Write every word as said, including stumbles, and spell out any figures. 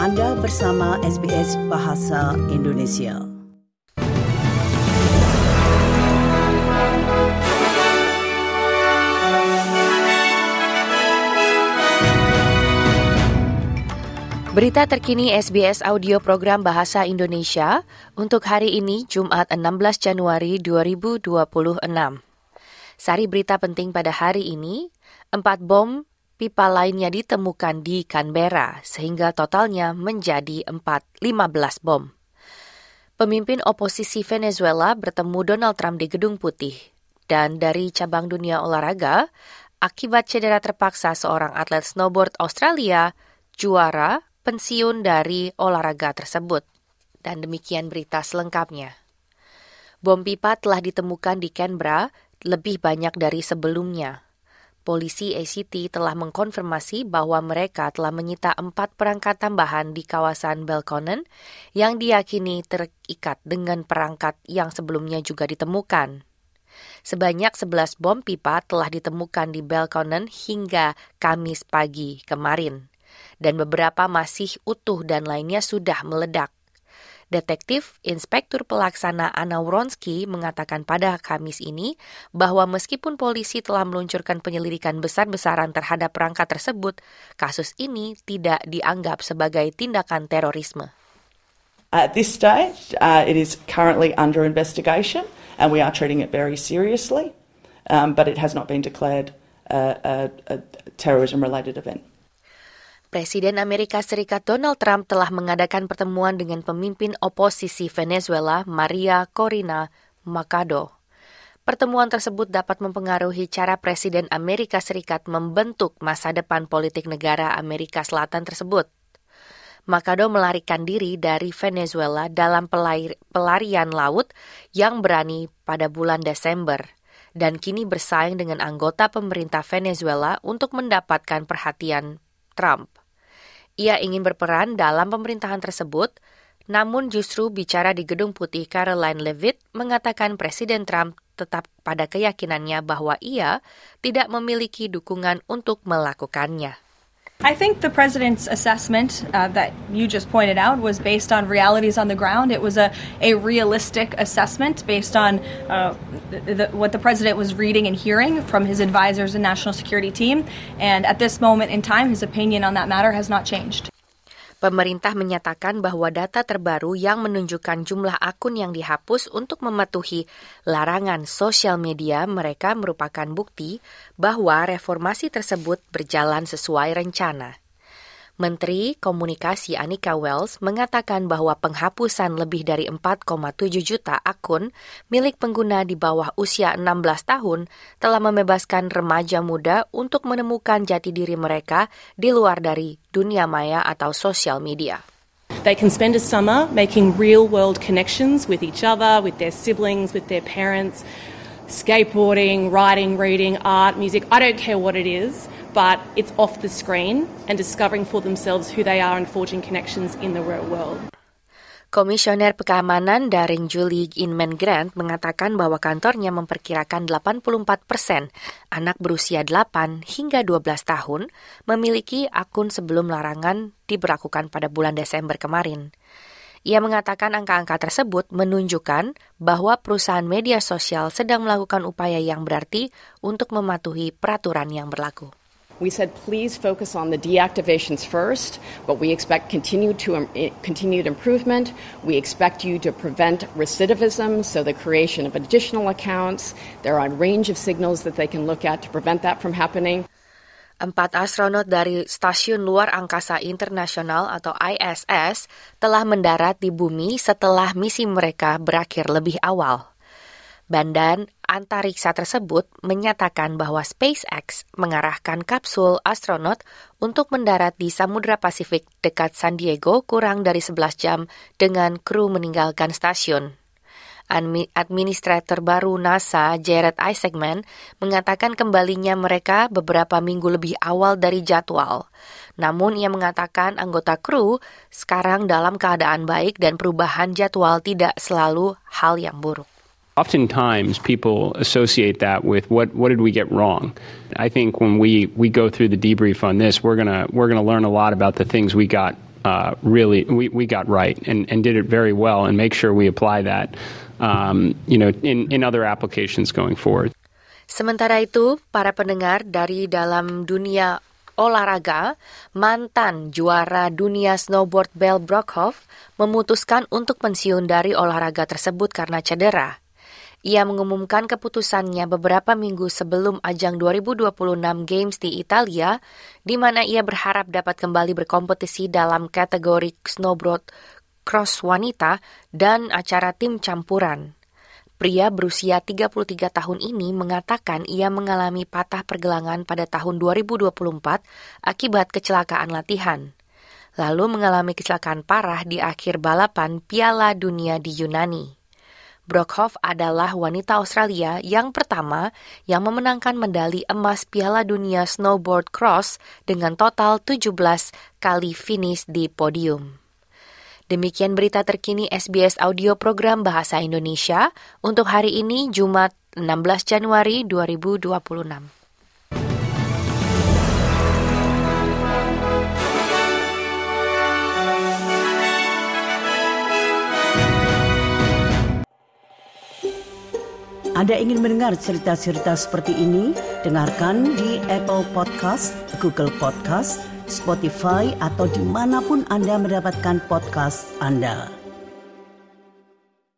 Anda bersama S B S Bahasa Indonesia. Berita terkini S B S Audio Program Bahasa Indonesia untuk hari ini Jumat enam belas Januari dua ribu dua puluh enam. Sari berita penting pada hari ini, empat bom pipa lainnya ditemukan di Canberra sehingga totalnya menjadi empat ratus lima belas bom. Pemimpin oposisi Venezuela bertemu Donald Trump di Gedung Putih. Dan dari cabang dunia olahraga, akibat cedera terpaksa seorang atlet snowboard Australia, juara pensiun dari olahraga tersebut. Dan demikian berita selengkapnya. Bom pipa telah ditemukan di Canberra lebih banyak dari sebelumnya. Polisi A C T telah mengkonfirmasi bahwa mereka telah menyita empat perangkat tambahan di kawasan Belconnen yang diyakini terikat dengan perangkat yang sebelumnya juga ditemukan. Sebanyak sebelas bom pipa telah ditemukan di Belconnen hingga Kamis pagi kemarin. Dan beberapa masih utuh dan lainnya sudah meledak. Detektif Inspektur Pelaksana Anna Wronski mengatakan pada Kamis ini bahwa meskipun polisi telah meluncurkan penyelidikan besar-besaran terhadap perangkat tersebut, kasus ini tidak dianggap sebagai tindakan terorisme. At this stage, uh, it is currently under investigation and we are treating it very seriously, um, but it has not been declared a, a, a terrorism-related event. Presiden Amerika Serikat Donald Trump telah mengadakan pertemuan dengan pemimpin oposisi Venezuela, Maria Corina Machado. Pertemuan tersebut dapat mempengaruhi cara Presiden Amerika Serikat membentuk masa depan politik negara Amerika Selatan tersebut. Machado melarikan diri dari Venezuela dalam pelarian laut yang berani pada bulan Desember dan kini bersaing dengan anggota pemerintah Venezuela untuk mendapatkan perhatian Trump. Ia ingin berperan dalam pemerintahan tersebut, namun justru bicara di Gedung Putih Caroline Leavitt mengatakan Presiden Trump tetap pada keyakinannya bahwa ia tidak memiliki dukungan untuk melakukannya. I think the president's assessment uh, that you just pointed out was based on realities on the ground. It was a, a realistic assessment based on uh, the, the, what the president was reading and hearing from his advisors and national security team. And at this moment in time, his opinion on that matter has not changed. Pemerintah menyatakan bahwa data terbaru yang menunjukkan jumlah akun yang dihapus untuk mematuhi larangan sosial media mereka merupakan bukti bahwa reformasi tersebut berjalan sesuai rencana. Menteri Komunikasi Anika Wells mengatakan bahwa penghapusan lebih dari empat koma tujuh juta akun milik pengguna di bawah usia enam belas tahun telah membebaskan remaja muda untuk menemukan jati diri mereka di luar dari dunia maya atau sosial media. They can spend a summer making real-world connections with each other, with their siblings, with their parents, skateboarding, writing, reading, art, music, I don't care what it is, but it's off the screen and discovering for themselves who they are and forging connections in the real world. Komisioner Keamanan Daring Julie Inman Grant mengatakan bahwa kantornya memperkirakan delapan puluh empat persen anak berusia delapan hingga dua belas tahun memiliki akun sebelum larangan diberlakukan pada bulan Desember kemarin. Ia mengatakan angka-angka tersebut menunjukkan bahwa perusahaan media sosial sedang melakukan upaya yang berarti untuk mematuhi peraturan yang berlaku. We said, please focus on the deactivations first, but we expect continued, to, um, continued improvement. We expect you to prevent recidivism, so the creation of additional accounts. There are a range of signals that they can look at to prevent that from happening. Empat astronot dari Stasiun Luar Angkasa Internasional atau I S S telah mendarat di bumi setelah misi mereka berakhir lebih awal. Badan antariksa tersebut menyatakan bahwa SpaceX mengarahkan kapsul astronot untuk mendarat di Samudra Pasifik dekat San Diego kurang dari sebelas jam dengan kru meninggalkan stasiun. Administrator baru NASA, Jared Isaacman, mengatakan kembalinya mereka beberapa minggu lebih awal dari jadwal. Namun ia mengatakan anggota kru sekarang dalam keadaan baik dan perubahan jadwal tidak selalu hal yang buruk. Oftentimes, people associate that with what what did we get wrong. I think when we, we go through the debrief on this, we're gonna we're gonna learn a lot about the things we got uh, really we, we got right and, and did it very well, and make sure we apply that um, you know in, in other applications going forward. Sementara itu, para pendengar dari dalam dunia olahraga, mantan juara dunia snowboard Bell Brockhoff memutuskan untuk pensiun dari olahraga tersebut karena cedera. Ia mengumumkan keputusannya beberapa minggu sebelum ajang dua ribu dua puluh enam Games di Italia, di mana ia berharap dapat kembali berkompetisi dalam kategori snowboard cross wanita dan acara tim campuran. Pria berusia tiga puluh tiga tahun ini mengatakan ia mengalami patah pergelangan pada tahun dua ribu dua puluh empat akibat kecelakaan latihan, lalu mengalami kecelakaan parah di akhir balapan Piala Dunia di Yunani. Brockhoff adalah wanita Australia yang pertama yang memenangkan medali emas Piala Dunia Snowboard Cross dengan total tujuh belas kali finish di podium. Demikian berita terkini S B S Audio Program Bahasa Indonesia untuk hari ini Jumat enam belas Januari dua ribu dua puluh enam. Anda ingin mendengar cerita-cerita seperti ini? Dengarkan di Apple Podcast, Google Podcast, Spotify, atau dimanapun Anda mendapatkan podcast Anda.